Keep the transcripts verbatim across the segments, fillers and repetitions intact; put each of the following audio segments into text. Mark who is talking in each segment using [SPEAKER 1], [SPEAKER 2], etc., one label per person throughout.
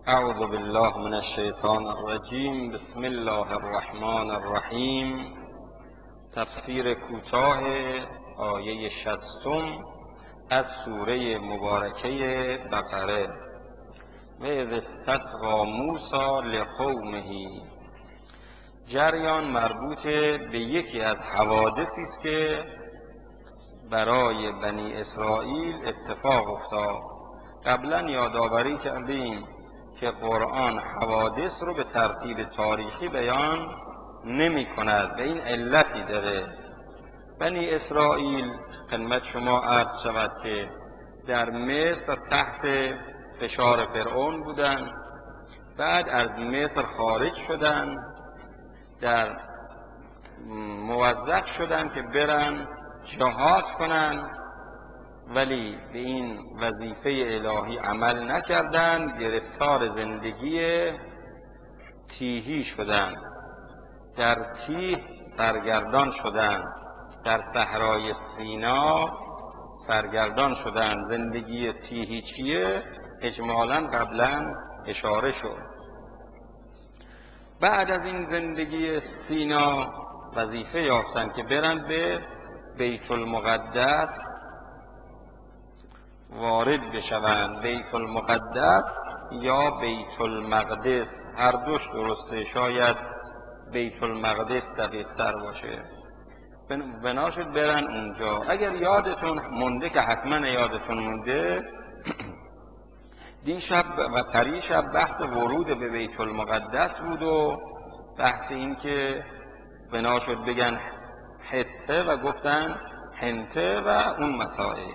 [SPEAKER 1] اعوذ بالله من الشیطان الرجیم. بسم الله الرحمن الرحیم. تفسیر کوتاه آیه شصتم از سوره مبارکه بقره. و اذ استسقی موسی لقومه. جریان مربوط به یکی از حوادثی است که برای بنی اسرائیل اتفاق افتاد. قبلا یادآوری کردیم که قرآن حوادث رو به ترتیب تاریخی بیان نمی کند و این علتی داره. بنی اسرائیل خدمت شما عرض شود که در مصر تحت فشار فرعون بودند، بعد از مصر خارج شدند، در موظف شدند که برن جهاد کنند، ولی به این وظیفه الهی عمل نکردند. گرفتار زندگی تیهی شدند، در تیه سرگردان شدند، در صحرای سینا سرگردان شدند. زندگی تیهی چیه؟ اجمالاً قبلا اشاره شد. بعد از این زندگی سینا وظیفه یافتند که برن به بیت المقدس وارد بشوند. بیت المقدس یا بیت المقدس، هر دوش درسته، شاید بیت المقدس دقیق تر باشه. بنا شد برن اونجا. اگر یادتون مونده که حتما یادتون مونده، دیشب و پریشب بحث ورود به بیت المقدس بود و بحث این که بنا شد بگن حته و گفتن حنته و اون مسائل.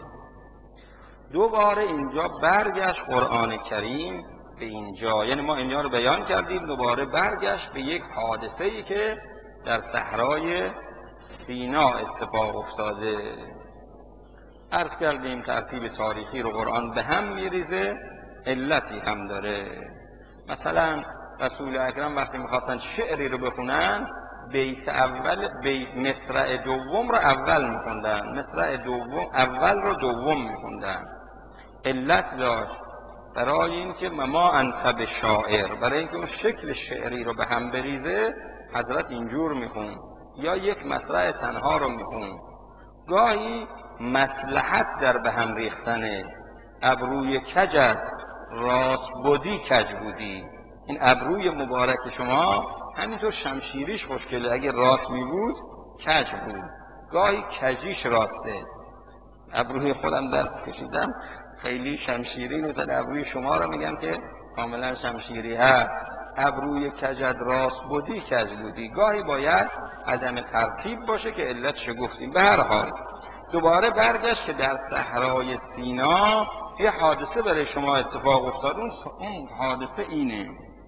[SPEAKER 1] دوباره اینجا برگشت قرآن کریم به اینجا، یعنی ما اینجا رو بیان کردیم، دوباره برگشت به یک حادثه‌ای که در صحرای سینا اتفاق افتاده. عرض کردیم ترتیب تاریخی رو قرآن به هم میریزه، علتی هم داره. مثلا رسول اکرم وقتی میخواستن شعری رو بخونن، بیت اول بیت مصرع دوم رو اول میخوندن، مصرع دوم اول رو دوم میخوندن. علت داشت، برای اینکه ما انت بشاعر، برای اینکه اون شکل شعری رو به هم بریزه، حضرت اینجور میخون یا یک مصرع تنها رو میخون. گاهی مصلحت در به هم ریختنه. ابروی کجت راست بودی کج بودی. این ابروی مبارک شما همینطور شمشیریش خوشگله، اگه راست می بود کج بود، گاهی کجیش راسته. ابروی خودم دست کشیدم خیلی شمشیری نیست، ابروی شما رو میگم که کاملا شمشیری هست. ابروی کجت راست بودی کج بودی. گاهی باید عدم ترتیب باشه که علتش گفتیم. به هر حال دوباره برگشت که در صحرای سینا یه حادثه برای شما اتفاق افتاد. اون حادثه اینه: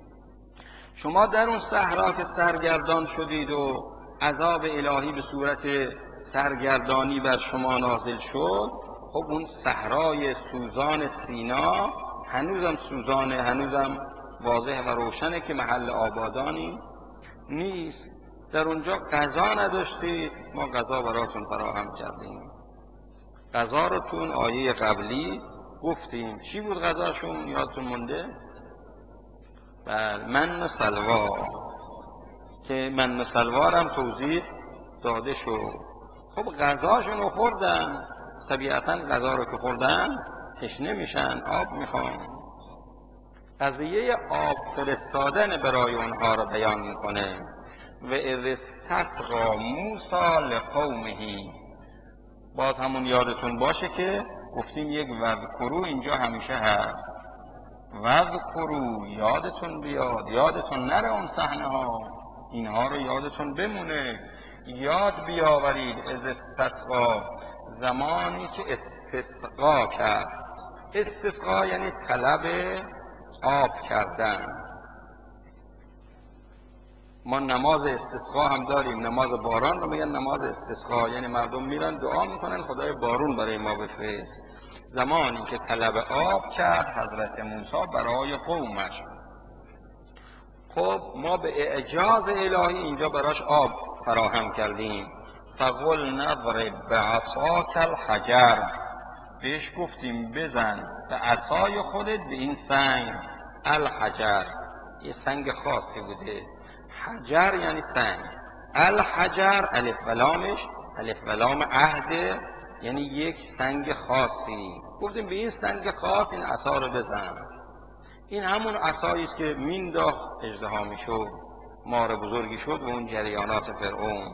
[SPEAKER 1] شما در اون صحرا که سرگردان شدید و عذاب الهی به صورت سرگردانی بر شما نازل شد، خب اون صحرای سوزان سینا هنوزم سوزانه، هنوزم واضح و روشنه که محل آبادانی نیست. در اونجا غذا نداشتید، ما غذا براتون فراهم کردیم. غذا رو تو اون آیه قبلی گفتیم. چی بود غذاشون؟ یادتون مونده؟ بله، من و سلوا، که من و سلوا هم توضیح داده شد. خب غذاشون رو خوردن، طبیعتا غذا رو که خوردن تشنه میشن، آب میخوان. قضیه آب فرستادن برای اونها رو بیان میکنه. و اذ استسقی موسی لقومه. باز همون یادتون باشه که گفتیم یک وذکروا اینجا همیشه هست. وذکروا، یادتون بیاد، یادتون نره اون صحنه ها، اینها رو یادتون بمونه، یاد بیاورید. از استسقا، زمانی که استسقا کرد. استسقا یعنی طلب آب کردن. ما نماز استسقا هم داریم، نماز باران رو میگن نماز استسقا، یعنی مردم میرن دعا میکنن خدای بارون برای ما بفرست. زمانی که طلب آب کرد حضرت موسی برای قومش. خب ما به اعجاز الهی اینجا براش آب فراهم کردیم. فقل نضرب بعصاک الحجر، بهش گفتیم بزن به عصای خودت به این سنگ. الحجر، یه سنگ خاصی بوده. حجر یعنی سنگ. الحجر الف و لامش الف و لام عهد، یعنی یک سنگ خاصی. گفتیم به این سنگ خاص این عصا رو بزن. این همون عصایی است که مینداخت اژدها میشد، مار بزرگی شد و اون جریانات فرعون.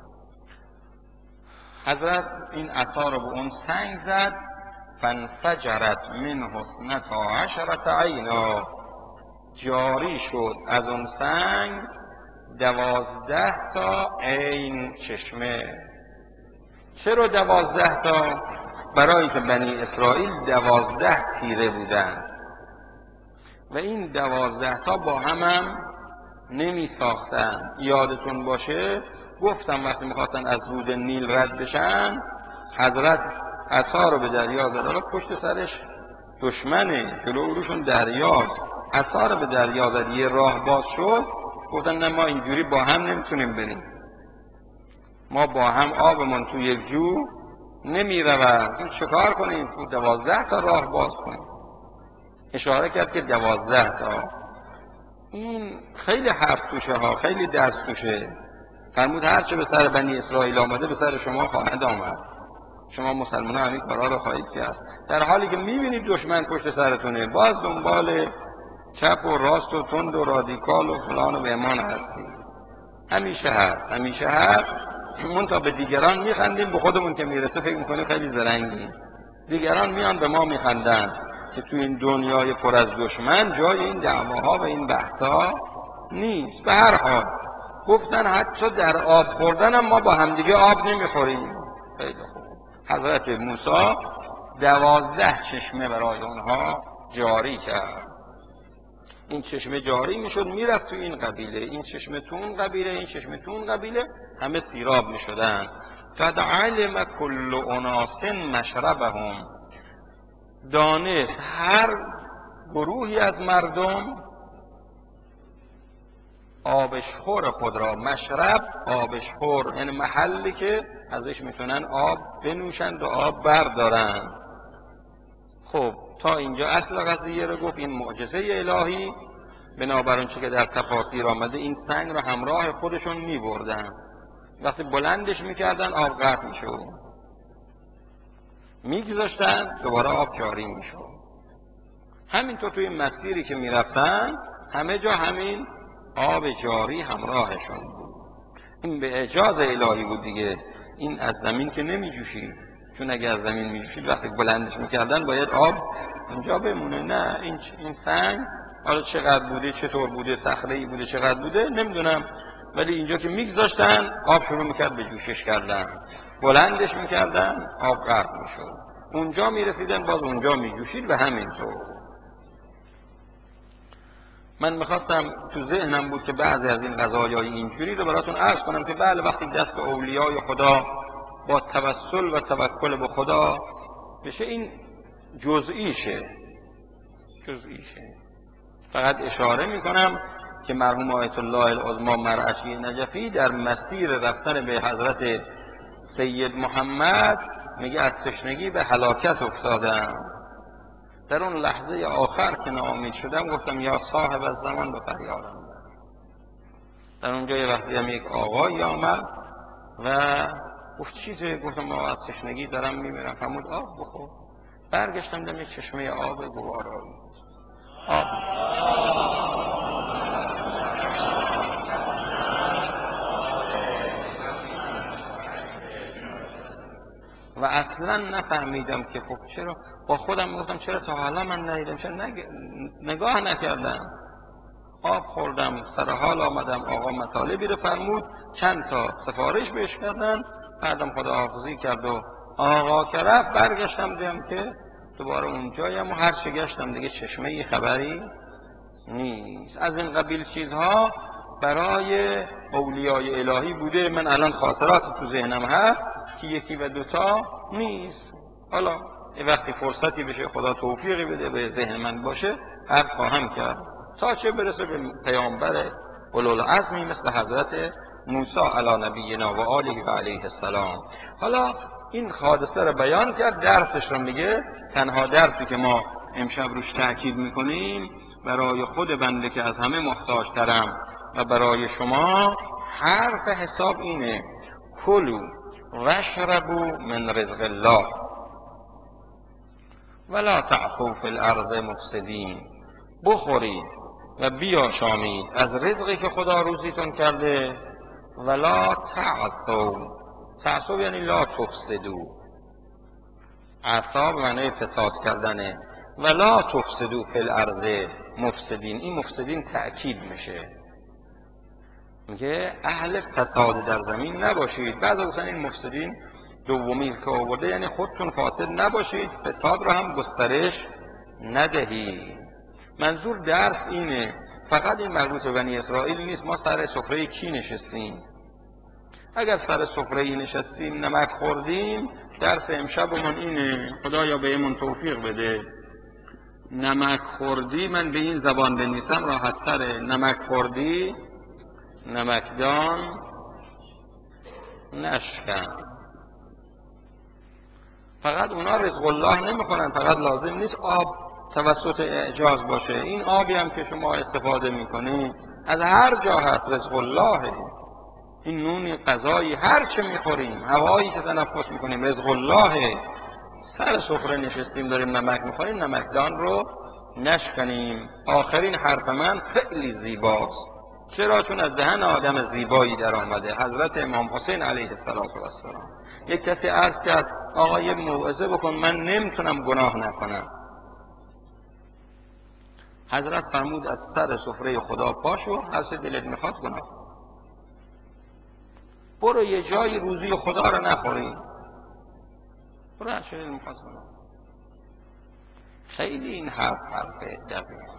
[SPEAKER 1] حضرت این عصا رو به اون سنگ زد، فانفجرت منه اثنتا عشرة عینا، جاری شد از اون سنگ دوازده تا عین چشمه. چرا دوازده تا؟ برای که بنی اسرائیل دوازده تیره بودن و این دوازده تا با هم هم نمی ساختن. یادتون باشه گفتم وقتی میخواستن از رود نیل رد بشن، حضرت عصا رو به دریا زد. حالا پشت سرش دشمنه، جلو روشون دریاست، عصا رو به دریا زد، یه راه باز شد. گفتن نه ما اینجوری با هم نمیتونیم بریم، ما با هم آبمون تو یک جو نمی رود، چکار کنیم؟ دوازده تا راه باز کنیم. اشاره کرد که دوازده تا. این خیلی حرف توشه ها، خیلی درس توشه. فرمود هرچه به سر بنی اسرائیل آمده به سر شما خواهد آمد، شما مسلمان همین کارها رو خواهید کرد. در حالی که میبینید دشمن پشت سرتونه، باز دنبال چپ و راست و تند و رادیکال و فلان و بهمان هستی. همیشه هست، همیشه هست. منتها به دیگران میخندیم، به خودمون که میرسه فکر میکنیم خیلی زرنگیم. دیگران میان به ما میخندن که تو این دنیای پر از دشمن جای این دعواها و این بحثا نیست. به هر حال گفتن حتی در آب خوردن هم ما با همدیگه آب نمیخوریم. خیلی خوب. حضرت موسی دوازده چشمه برای اونها جاری کرد. این چشمه جاری میشد، میرفت تو این قبیله، این چشمه تو اون قبیله، این چشمه تو اون قبیله، همه سیراب میشدن. قد علم کل اناس مشربهم، دانست هر گروهی از مردم آبشخور خود را. مشرب آبشخور یعنی محلی که ازش میتونن آب بنوشند و آب بردارن. خب تا اینجا اصل قضیه رو گفت. این معجزه الهی بنابر آنچه که در تفاسیر آمده این سنگ رو همراه خودشون میبردن، وقتی بلندش میکردن آب قطع میشد، میگذاشتن دوباره آب جاری میشد. همینطور توی مسیری که میرفتن همه جا همین آب جاری همراهشون بود. این به اعجاز الهی بود دیگه. این از زمین که نمیجوشید، چون اگه از زمین میجوشید وقتی بلندش میکردن باید آب اونجا بمونه. نه، این این سنگ حالا چقدر بوده، چطور بوده، صخره‌ای بوده، چقدر بوده نمیدونم، ولی اینجا که میگذاشتن آب شروع میکرد به جوشش کردن، بلندش میکردن آب غرق میشد، اونجا میرسیدن باز اونجا میجوشید و همینطور. من میخواستم، تو ذهنم بود که بعضی از این قضایای اینجوری رو براتون عرض کنم که بله وقتی دست اولیای خدا با توسل و توکل به خدا بشه این جزئیشه جزئیشه فقط اشاره میکنم که مرحوم آیت الله العظما مرعشی نجفی در مسیر رفتن به حضرت سید محمد میگه از تشنگی به هلاکت افتادم. در اون لحظه آخر که ناامید شدم گفتم یا صاحب از زمان به فریادم. در اونجا یه وقتی هم یک آقایی آمد و گفت چیزه؟ گفتم ما از تشنگی دارم میمیرم. فرمود آب بخور. برگشتم دم یک چشمه آب گوارایی. آب و اصلا نفهمیدم که خب چرا. با خودم گفتم چرا تا حالا من ندیدم، چرا نگ... نگاه نکردم. آب خوردم، سر حال آمدم. آقا مطالبی رو فرمود، چند تا سفارش بهش کردن، بعدم خداحافظی کرد و آقا که رفت برگشتم دیدم که دوباره اونجایم و هر چه گشتم دیگه چشمه خبری نیست. از این قبیل چیزها برای اولیای الهی بوده. من الان خاطرات تو ذهنم هست که یکی و دوتا نیست. حالا یه وقتی فرصتی بشه خدا توفیقی بده به ذهن من باشه عرض خواهم کرد، تا چه برسه به پیامبر اولوالعزمی مثل حضرت موسی علی نبینا و آله و علیه السلام. حالا این حادثه رو بیان کرد، درسش رو میگه. تنها درسی که ما امشب روش تأکید میکنیم برای خود بنده که از همه محتاج ترم و برای شما حرف حساب اینه کلوا واشربوا من رزق الله ولا تعثوا فی الارض مفسدین. بخورید و بیاشامید از رزقی که خدا روزیتون کرده. ولا تعثوا، تعثوا یعنی لا تفسدوا، عثا به معنی فساد کردنه. ولا تفسدوا فی الارض مفسدین، این مفسدین تأکید میشه، میگه اهل فساد در زمین نباشید. بعضی گفتن این مفسدین دومی که آورده یعنی خودتون فاسد نباشید، فساد رو هم گسترش ندهید. منظور درس اینه، فقط این مربوط به بنی اسرائیل نیست. ما سر سفره کی نشستیم؟ اگر سر سفره نشستیم نمک خوردیم، درس امشبمون اینه، خدایا بهمون توفیق بده. نمک خوردی، من به این زبان بنویسم راحت تره، نمک خوردی نمکدان نشکن. فقط اونا رزق الله نمیخورن، فقط لازم نیست آب توسط اعجاز باشه. این آبی هم که شما استفاده میکنید از هر جا هست، رزق الله. این نونی غذایی هر چه میخوریم، هوایی که تنفس میکنیم، رزق الله. سر سفره نشستیم داریم نمک میخوریم، نمکدان رو نشکنیم. آخرین حرف من خیلی زیباست. چرا؟ چون از دهن آدم زیبایی در آمده، حضرت امام حسین علیه السلام. یک کسی عرض کرد آقا یه موعظه بکن، من نمیتونم گناه نکنم. حضرت فرمود از سر سفره خدا پاشو، هر چه دلت میخواد گناه کن، برو یه جای روزی خدا رو نخوری، برو هر چه دلت میخواد گناه. خیلی این حرف حرف دقیق.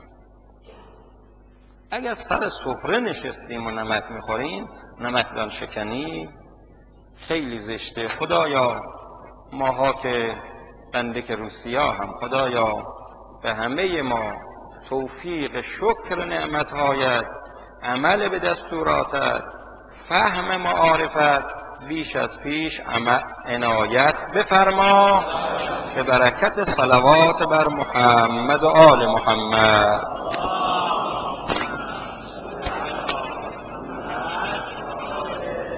[SPEAKER 1] اگر سر سفره نشستیم و نمک میخوریم، نمکدان شکنی، خیلی زشته. خدایا ماها که بنده که روسیا هم، خدایا به همه ما توفیق شکر نعمتهایت، عمل به دستوراتت، فهم معارفت بیش از پیش عنایت بفرما، به برکت صلوات بر محمد و آل محمد.